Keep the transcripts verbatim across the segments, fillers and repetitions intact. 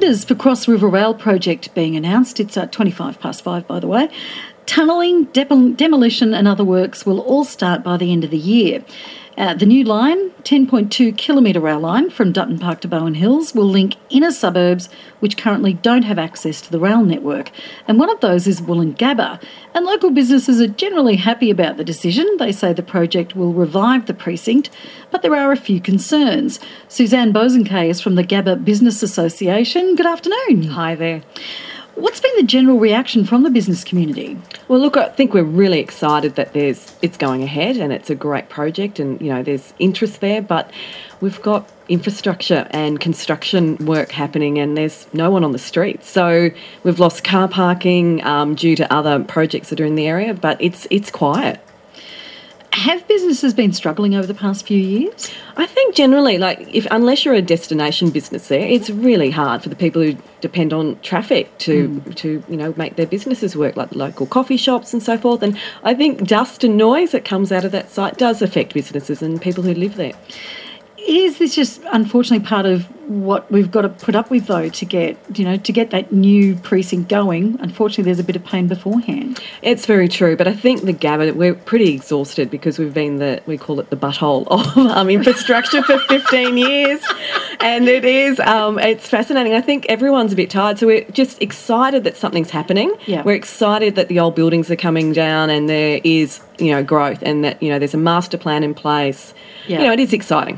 Tenders for Cross River Rail project being announced. It's at twenty-five past five, by the way. Tunnelling, de- demolition and other works will all start by the end of the year. Uh, the new line, ten point two kilometre rail line from Dutton Park to Bowen Hills, will link inner suburbs which currently don't have access to the rail network. And one of those is Woolloongabba. And local businesses are generally happy about the decision. They say the project will revive the precinct, but there are a few concerns. Suzanne Bozenkay is from the Gabba Business Association. Good afternoon. Hi there. What's been the general reaction from the business community? Well, look, I think we're really excited that there's it's going ahead and it's a great project and, you know, there's interest there, but we've got infrastructure and construction work happening and there's no one on the street. So we've lost car parking um, due to other projects that are in the area, but it's it's quiet. Have businesses been struggling over the past few years? I think generally, like, if unless you're a destination business there, it's really hard for the people who depend on traffic to, mm. to you know, make their businesses work, like the local coffee shops and so forth. And I think dust and noise that comes out of that site does affect businesses and people who live there. Is this just unfortunately part of what we've got to put up with, though, to get, you know, to get that new precinct going? Unfortunately, there's a bit of pain beforehand. It's very true, but I think the Gabba, we're pretty exhausted because we've been the, we call it the butthole of um, infrastructure for fifteen years, and it is, um, it's fascinating. I think everyone's a bit tired, so we're just excited that something's happening. Yeah. We're excited that the old buildings are coming down and there is, you know, growth and that, you know, there's a master plan in place. Yeah. You know, it is exciting.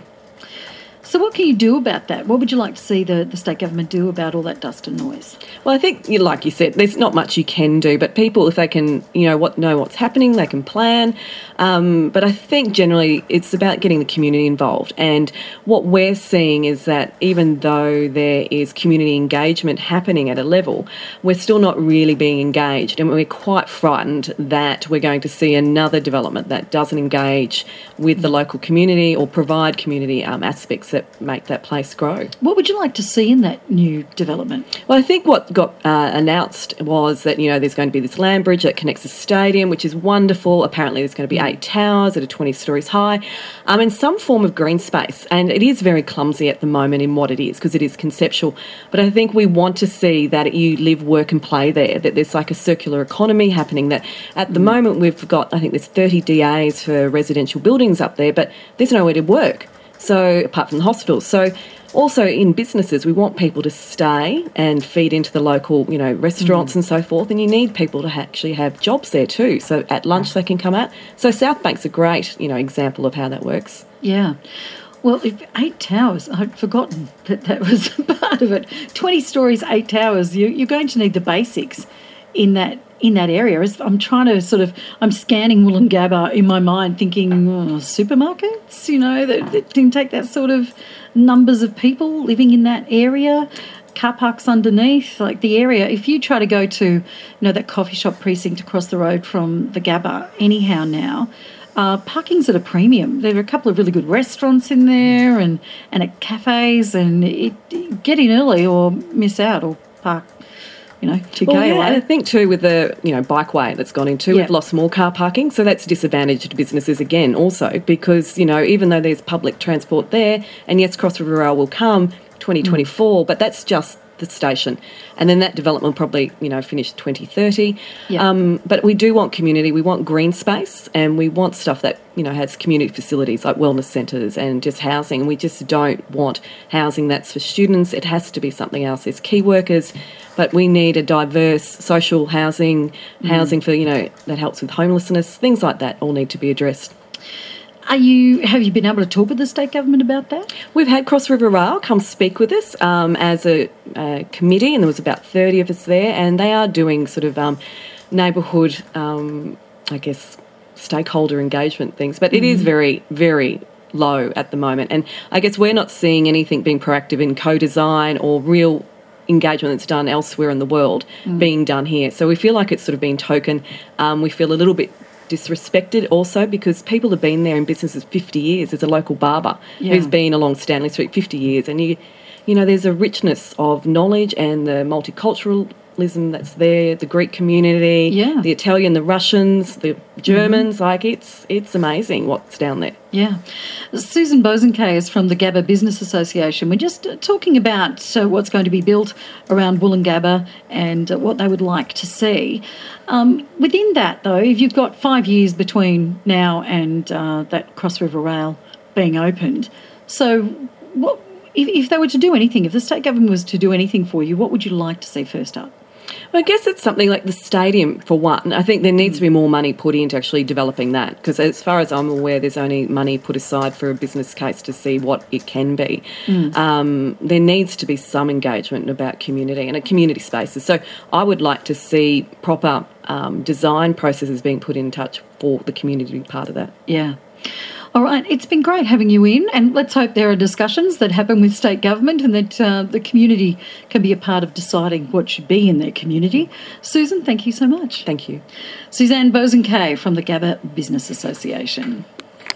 So what can you do about that? What would you like to see the, the state government do about all that dust and noise? Well, I think, you like you said, there's not much you can do, but people, if they can, you know, what know what's happening, they can plan. Um, but I think generally it's about getting the community involved. And what we're seeing is that even though there is community engagement happening at a level, we're still not really being engaged. And we're quite frightened that we're going to see another development that doesn't engage with the local community or provide community um, aspects that make that place grow. What would you like to see in that new development? Well, I think what got uh, announced was that, you know, there's going to be this land bridge that connects the stadium, which is wonderful. Apparently there's going to be eight towers that are twenty stories high, um, and some form of green space. And it is very clumsy at the moment in what it is because it is conceptual. But I think we want to see that you live, work and play there, that there's like a circular economy happening, that at the mm. moment we've got, I think there's thirty D As for residential buildings up there, but there's nowhere to work. So apart from the hospitals. So also in businesses, we want people to stay and feed into the local, you know, restaurants mm. and so forth. And you need people to actually have jobs there too. So at lunch they can come out. So South Bank's a great, you know, example of how that works. Yeah. Well, if eight towers, I'd forgotten that that was part of it. twenty stories, eight towers, you, you're going to need the basics in that in that area. I'm trying to sort of, I'm scanning Woolloongabba in my mind thinking, oh, supermarkets, you know, that, that can take that sort of numbers of people living in that area, car parks underneath, like the area. If you try to go to, you know, that coffee shop precinct across the road from the Gabba anyhow now, uh, parking's at a premium. There are a couple of really good restaurants in there and, and at cafes, and it, get in early or miss out or park, you know, to well, go yeah, away. and I think too with the, you know, bikeway that's gone into, yeah. we've lost more car parking, so that's disadvantaged to businesses again also because, you know, even though there's public transport there, and yes, Cross River Rail will come twenty twenty-four, mm. but that's just the station. And then that development will probably, you know, finish twenty thirty. Yeah. Um, but we do want community, we want green space, and we want stuff that, you know, has community facilities like wellness centres and just housing. And we just don't want housing that's for students. It has to be something else. There's key workers, but we need a diverse social housing, mm. housing for, you know, that helps with homelessness, things like that all need to be addressed. Are you? Have you been able to talk with the state government about that? We've had Cross River Rail come speak with us um, as a, a committee, and there was about thirty of us there, and they are doing sort of um, neighbourhood, um, I guess, stakeholder engagement things. But it mm. is very, very low at the moment, and I guess we're not seeing anything being proactive in co-design or real engagement that's done elsewhere in the world mm. being done here. So we feel like it's sort of been token. Um, we feel a little bit disrespected also because people have been there in businesses fifty years. There's a local barber yeah. who's been along Stanley Street fifty years, and you you know there's a richness of knowledge and the multicultural multiculturalism that's there, the Greek community, Yeah. the Italian, the Russians, the Germans. Mm-hmm. Like it's it's amazing what's down there. Yeah. Susan Bosanquet is from the Gabba Business Association. We're just talking about uh, what's going to be built around Woolloongabba and uh, what they would like to see. Um, within that, though, if you've got five years between now and uh, that Cross River Rail being opened, so what if, if they were to do anything, if the state government was to do anything for you, what would you like to see first up? Well, I guess it's something like the stadium, for one. I think there needs to be more money put into actually developing that, because as far as I'm aware, there's only money put aside for a business case to see what it can be. Mm. Um, there needs to be some engagement about community and community spaces. So I would like to see proper um, design processes being put in touch for the community part of that. Yeah. All right, it's been great having you in, and let's hope there are discussions that happen with state government and that uh, the community can be a part of deciding what should be in their community. Susan, thank you so much. Thank you. Suzanne Bosanquet from the Gabba Business Association.